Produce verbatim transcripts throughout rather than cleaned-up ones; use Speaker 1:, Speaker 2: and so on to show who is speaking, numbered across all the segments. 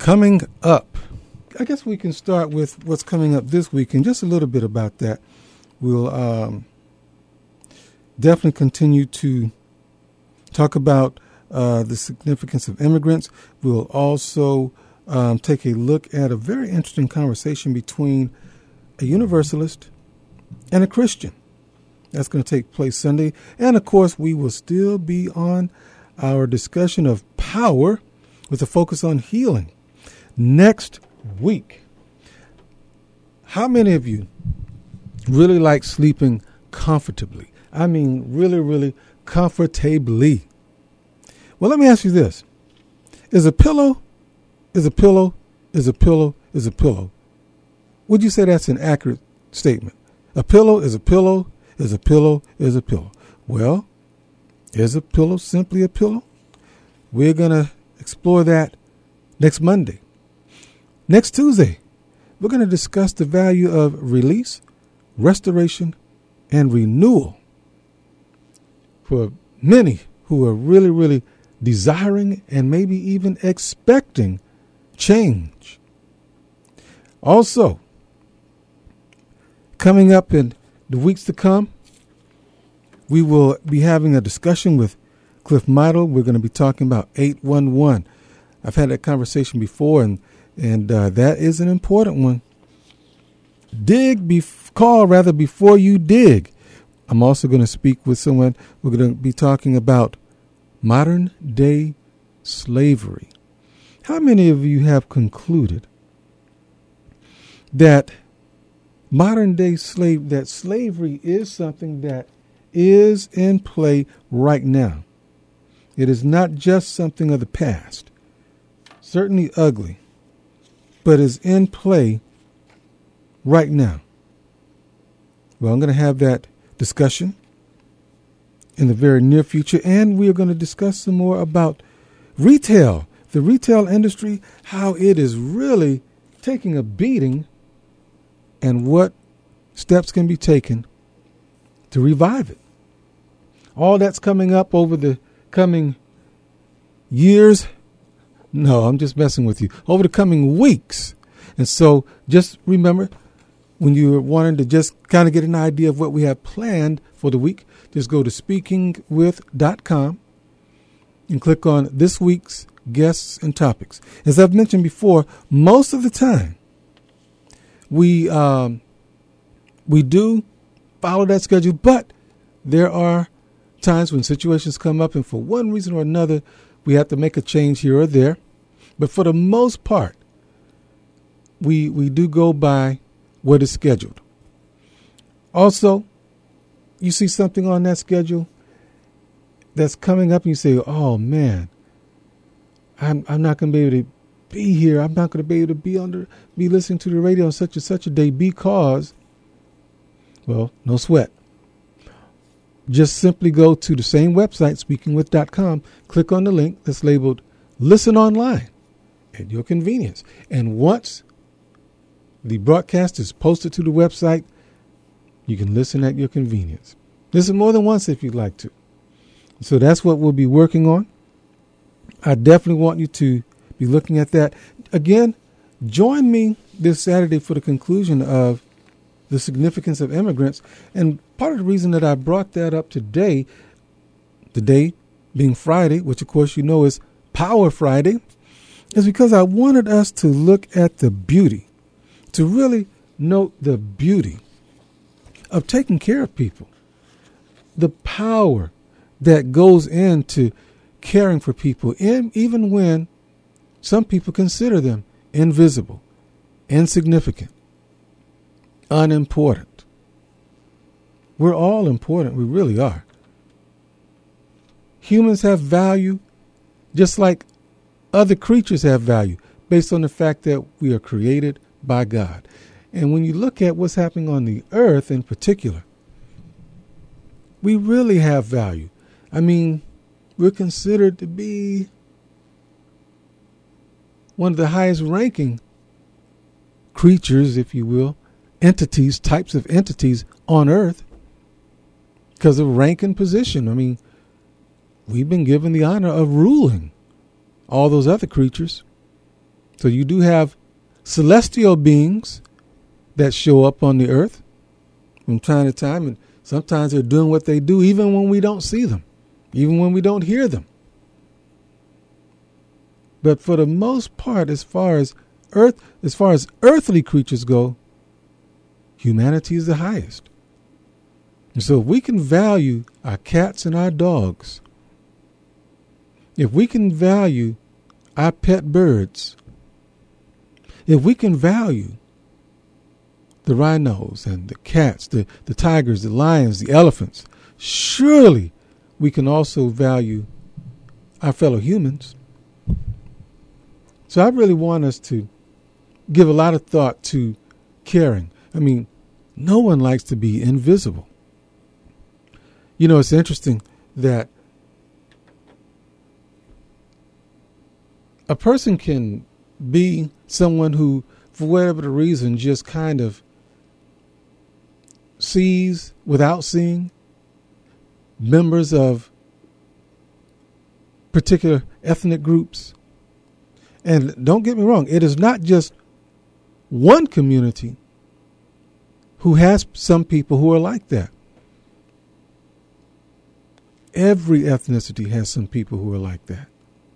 Speaker 1: Coming up, I guess we can start with what's coming up this week and just a little bit about that. We'll um, definitely continue to talk about uh, the significance of immigrants. We'll also um, take a look at a very interesting conversation between a Universalist and a Christian. That's going to take place Sunday. And, of course, we will still be on our discussion of power with a focus on healing next week. How many of you really like sleeping comfortably? I mean, really, really comfortably. Well, let me ask you this. Is a pillow, is a pillow, is a pillow, is a pillow? Would you say that's an accurate statement? A pillow is a pillow, is a pillow, is a pillow. Well, is a pillow simply a pillow? We're going to explore that next Monday. Next Tuesday, we're going to discuss the value of release, restoration, and renewal for many who are really, really desiring and maybe even expecting change. Also, coming up in the weeks to come, we will be having a discussion with Cliff Meidel. We're going to be talking about eight one one. I've had that conversation before, and and uh, that is an important one. Dig, bef- call rather before you dig. I'm also going to speak with someone. We're going to be talking about modern day slavery. How many of you have concluded that modern day slave, that slavery is something that is in play right now? It is not just something of the past, certainly ugly, but is in play right now. Well, I'm going to have that discussion in the very near future, and we are going to discuss some more about retail, the retail industry, how it is really taking a beating, and what steps can be taken to revive it. All that's coming up over the coming years. No, I'm just messing with you. Over the coming weeks. And so just remember, when you're wanting to just kind of get an idea of what we have planned for the week, just go to speaking with dot com and click on this week's guests and topics. As I've mentioned before, most of the time we um, we do follow that schedule, but there are times when situations come up and for one reason or another, we have to make a change here or there. But for the most part, we we do go by what is scheduled. Also, you see something on that schedule that's coming up and you say, oh man, I'm I'm not going to be able to be here. I'm not going to be able to be under be listening to the radio on such and such a day because, well, no sweat. Just simply go to the same website, speaking with dot com, click on the link that's labeled Listen Online at your convenience. And once the broadcast is posted to the website, you can listen at your convenience. Listen more than once if you'd like to. So that's what we'll be working on. I definitely want you to be looking at that. Again, join me this Saturday for the conclusion of the significance of immigrants. And part of the reason that I brought that up today, the day being Friday, which of course you know is Power Friday, is because I wanted us to look at the beauty, to really note the beauty of taking care of people, the power that goes into caring for people, and even when some people consider them invisible, insignificant, unimportant. We're all important. We really are. Humans have value just like other creatures have value based on the fact that we are created by God. And when you look at what's happening on the earth in particular, we really have value. I mean, we're considered to be one of the highest ranking creatures, if you will, entities, types of entities on earth because of rank and position. I mean, we've been given the honor of ruling all those other creatures So you do have celestial beings that show up on the earth from time to time, and sometimes they're doing what they do even when we don't see them, even when we don't hear them. But for the most part, as far as earth, as far as earthly creatures go, humanity is the highest. And so if we can value our cats and our dogs, if we can value our pet birds, if we can value the rhinos and the cats, the, the tigers, the lions, the elephants, surely we can also value our fellow humans. So I really want us to give a lot of thought to caring. I mean, no one likes to be invisible. You know, it's interesting that a person can be someone who, for whatever the reason, just kind of sees without seeing members of particular ethnic groups. And don't get me wrong, it is not just one community who has some people who are like that. Every ethnicity has some people who are like that.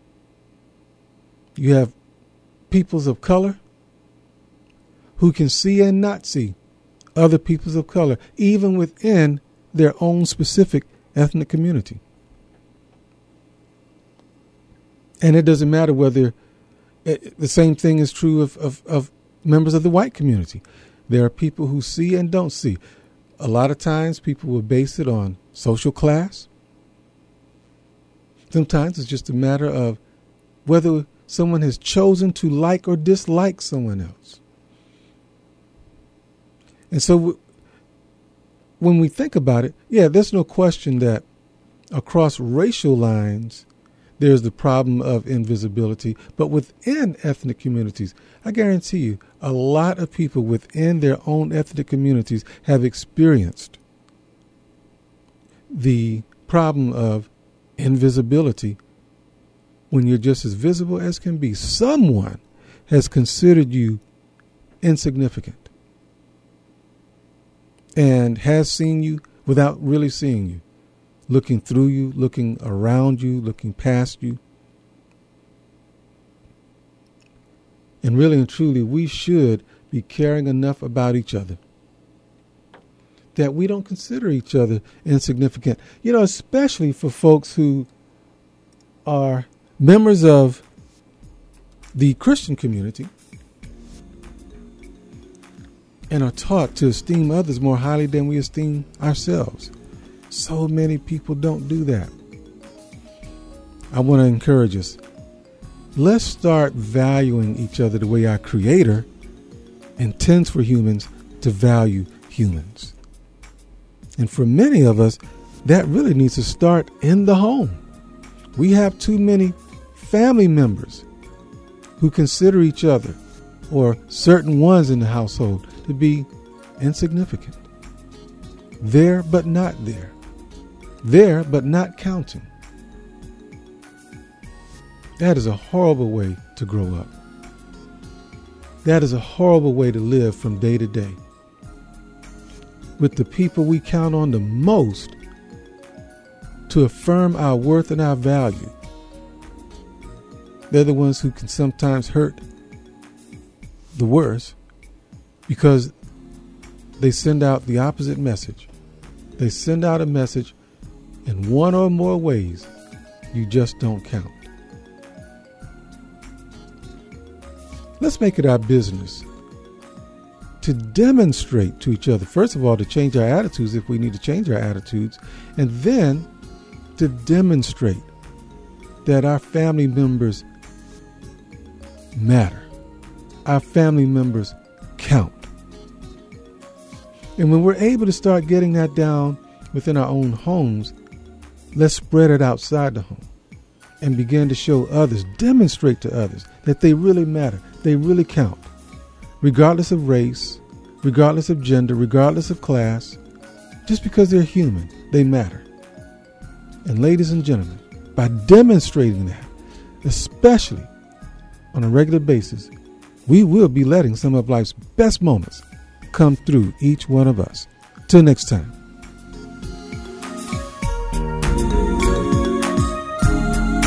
Speaker 1: You have peoples of color who can see and not see other peoples of color, even within their own specific ethnic community. And it doesn't matter whether it, the same thing is true of, of, of members of the white community. There are people who see and don't see. A lot of times people will base it on social class. Sometimes it's just a matter of whether someone has chosen to like or dislike someone else. And so w- when we think about it, yeah, there's no question that across racial lines, there's the problem of invisibility. But within ethnic communities, I guarantee you, a lot of people within their own ethnic communities have experienced the problem of invisibility when you're just as visible as can be. Someone has considered you insignificant and has seen you without really seeing you, looking through you, looking around you, looking past you. And really and truly, we should be caring enough about each other that we don't consider each other insignificant. You know, especially for folks who are members of the Christian community and are taught to esteem others more highly than we esteem ourselves. So many people don't do that. I want to encourage us. Let's start valuing each other the way our Creator intends for humans to value humans. And for many of us, that really needs to start in the home. We have too many family members who consider each other or certain ones in the household to be insignificant. There but not there. There but not counting. That is a horrible way to grow up. That is a horrible way to live from day to day. With the people we count on the most to affirm our worth and our value. They're the ones who can sometimes hurt the worst because they send out the opposite message. They send out a message in one or more ways you just don't count. Let's make it our business to demonstrate to each other, first of all, to change our attitudes if we need to change our attitudes, and then to demonstrate that our family members matter. Our family members count. And when we're able to start getting that down within our own homes, let's spread it outside the home and begin to show others, demonstrate to others that they really matter. They really count. Regardless of race, regardless of gender, regardless of class, just because they're human, they matter. And ladies and gentlemen, by demonstrating that, especially on a regular basis, we will be letting some of life's best moments come through each one of us. Till next time.